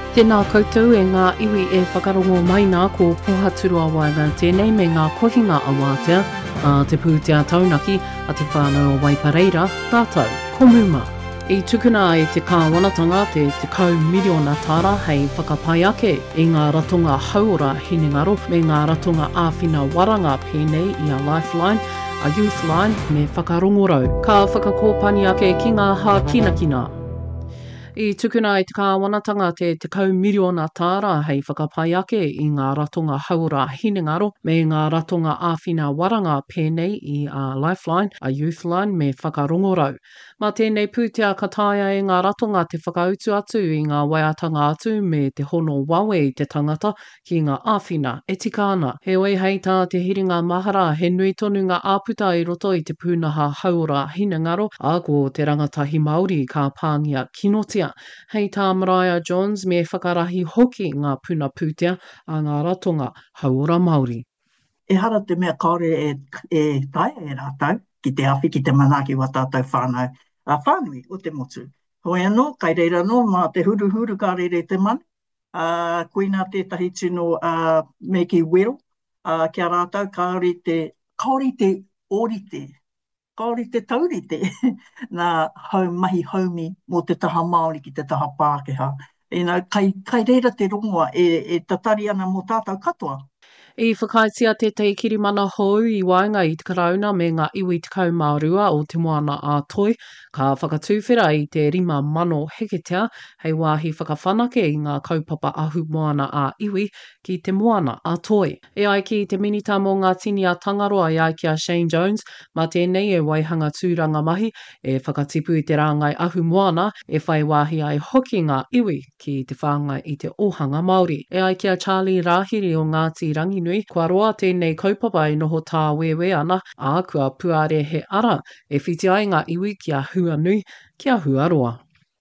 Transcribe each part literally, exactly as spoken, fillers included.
Tēnā koutou e ngā iwi e whakarongo mai nā ko pohaturua waiga tēnei me ngā kohinga awatea, a te pūtea taunaki a te whānau o Waipareira, tātou, komuma. I tukuna e te kāwanatanga te te kau miriona tāra hei whakapai ake i ngā ratonga hauora hinengaro me ngā ratonga āwhina waranga pēnei i a Lifeline, a Youthline me whakarongorau. Ka whakakōpani ake ki ngā hā kinakina. I tukuna i te kāwanatanga te te kau miriona tāra hei whakapai ake i ngā ratonga hauora hinengaro me ngā ratonga āwhina waranga pēnei i a Lifeline, a Youthline me whakarongorau. Mā tēnei pūtea ka taia e ngā ratonga te whakautu atu i ngā waiatanga atu me te hono wawe i te tangata ki ngā āwhina e tika ana. He oi hei tā te hiringa mahara he nui tonu ngā āputa i roto i te pūnaha hauora hinengaro a ko te rangatahi Māori ka pāngia kinotia. Hei tā Mariah Jones me whakarahi hoki ngā puna pūtea a ngā ratonga hauora Māori. E hara te mea kaore e, e taia e rātau ki te awhi ki te manaki wa tātou whānau. A whānui o te motu. Hoi anō, kai reira anō, mā te huru huru ka rere te mani. Uh, Koina tētahi tino uh, me ki wero. Uh, kia rātau, kaori te, kaori te orite. Kaori te taurite. Nā hau mahi haumi mō te taha Māori ki te taha Pākehā. E nā, kai, kai reira te rongoa e, e tatari ana mō tātou katoa. I whakaitia te te kirimana hou i wainga i te karauna me ngā iwi te kau Mārua o te moana a toi, ka whakatūwhera i te rima mano heketea hei wāhi whakawhanake i ngā kaupapa ahu moana a iwi ki te moana a toi. E ai ki te minita mō ngā tini a Tangaroa i ai ki a Shane Jones, mā tēnei e waihanga tūranga mahi e whakatipu i te rāngai ahu moana e whai wāhi ai hoki ngā iwi ki te whāngai i te ohanga Māori. E ai ki a Charlie Rahiri o Ngāti Ranginui, kua roa tēnei kaupapa i noho tā wewe ana, a kua puare he ara e whiti ai ngā iwi ki a hua nui, ki a hua roa.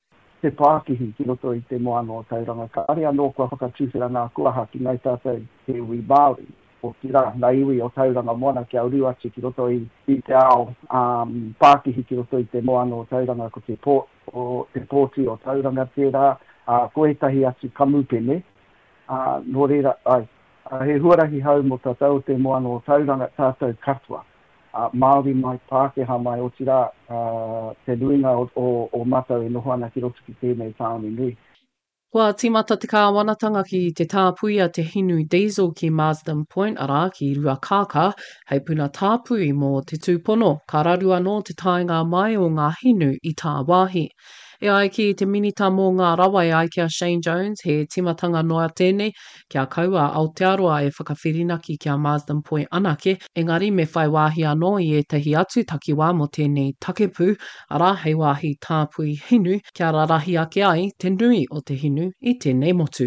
Te Pākihi ki roto i te moana o tauranga, ka are anō kua whakatūwhera ngā kuaha ki ngai tātou te iwi Māori. O ki rā, ngā iwi o tauranga moana ki au riwati ki roto i, i te ao um, Pākihi ki roto i te moana o tauranga ko te, pō, o, te pōti o tauranga tērā, uh, koetahi atu kamupene, uh, no reira, ai, Uh, he huarahi hau mo tātou te moana o tauranga tātou katoa. Uh, Māori mai Pākehā mai o tira uh, te nuinga o, o, o matau e noho ana ki roto ki tēnei tāone nui. Kua timata te kāwanatanga ki te tāpuia te hinu diesel ki Marsden Point ara ki Ruakaka, hei puna tāpui mō te tūpono, ka raru anō te tainga mai o ngā hinu i tā wāhi. E ai ki te minita mō ngā rawa e ai ki a Shane Jones, he timatanga noa tēnei, kia kaua Aotearoa e whakawhirinaki ki a Marsden Point anake, engari me whai wāhi anō i e tehi atu takiwā mo tēnei takepu, ara hei wāhi tāpui hinu, kia rarahi ake ai te nui o te hinu i tēnei motu.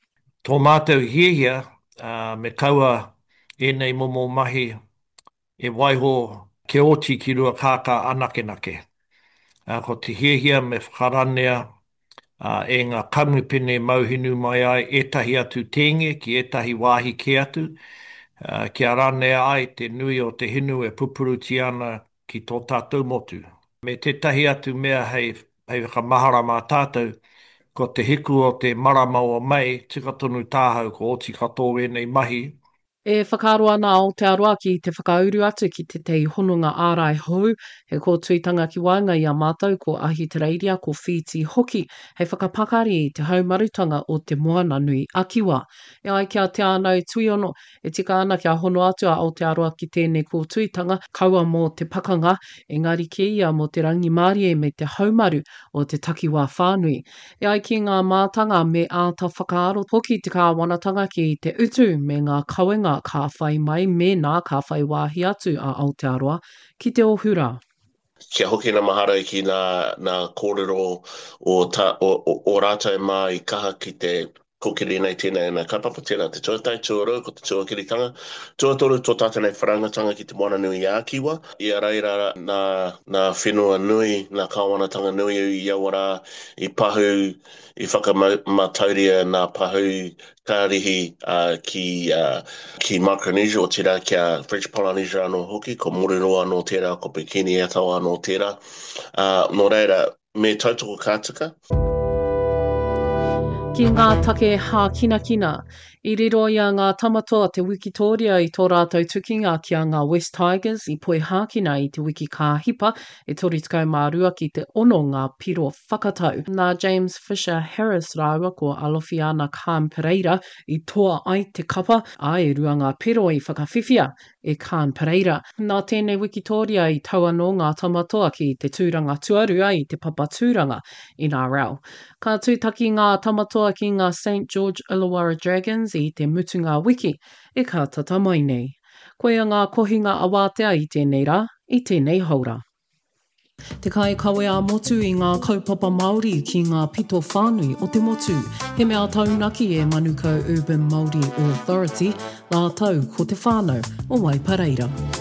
Tō mātou hiehia, uh, me kaua e nei momo mahi e waiho ke oti ki Ruakaka anake nake. Uh, ko te hiehia me whakaranea uh, e ngā kamupene mauhinu mai ai etahi atu tenge ki etahi wāhi ke atu. Uh, kia ranea ai te nui o te hinu e pupuruti ana ki tō tātou motu. Me tētahi atu mea hei, hei whakamahara mā tātou, ko te hiku o te marama o mai, tika tonu tāhau ko oti katoa e nei mahi. E whakaroa nā Aotearoa ki te whakauru atu ki te tei honunga ārai hou, he ko tuitanga ki wainga i a mātou ko Ahitereiria ko Whiti hoki, hei whakapakari i te haumarutanga o te moana nui akiwa. E ai kia te anau tuiono, e tika ana kia hono atu a Aotearoa ki tēnei ko tuitanga, kaua mō te pakanga, engari ki ia mō te rangi Māori me te haumaru o te takiwā whānui. E ai ki ngā mātanga me āta whakaaro, hoki te kāwanatanga ki te utu me ngā kawenga ka whai mai me nā ka whai wāhi atu a Aotearoa ki te ohura. Kia hoki na mahara ki nā, nā kōrero o, ta, o, o, o rātai mā i kaha ki te kokiri nei tēnei nā kaipapa tēnā te tuatai, tuarau, ko te tuakiritanga. Tuatoru tō tātenei wharangatanga ki te moana nui i Ākiwa. Ia reira nā, nā whenua nui, nā kāwanatanga nui i Iawara, i pahu, i whakamatauria nā pahu kārihi uh, ki, uh, ki Micronesia o tērā kia French Polynesia anō hoki, ko Moriroa anō tērā, ko Bikini Atoll anō tērā. Uh, no reira, me tautoko kātika. ki ngā take hā kina kina. I riro i a ngā tamatoa te Wikitoria i tō rātou tukinga ki a ngā West Tigers i poe hākina i te wiki ka hipa e tori tukau mā rua ki te ono ngā piro whakatau. Nā James Fisher Harris rāua ko alofi ana Khan Pereira i toa ai te kapa a e rua ngā piro i whakawhiwhia e Khan Pereira. Nā tēnei Wikitoria i tau anō ngā tamatoa ki te tūranga tuarua i te papa tūranga N R L. Ka tūtaki ngā tamatoa ki ngā Saint George Illawarra Dragons i te mutunga wiki e ka tata mai nei. Koe a ngā kohinga awātea i tēnei rā, i tēnei haura. Te kai kawe a motu i ngā kaupapa Māori ki ngā pito whānui o te motu. He mea taunaki e Manukau Urban Māori Authority, lā tau ko te whānau o Waipareira.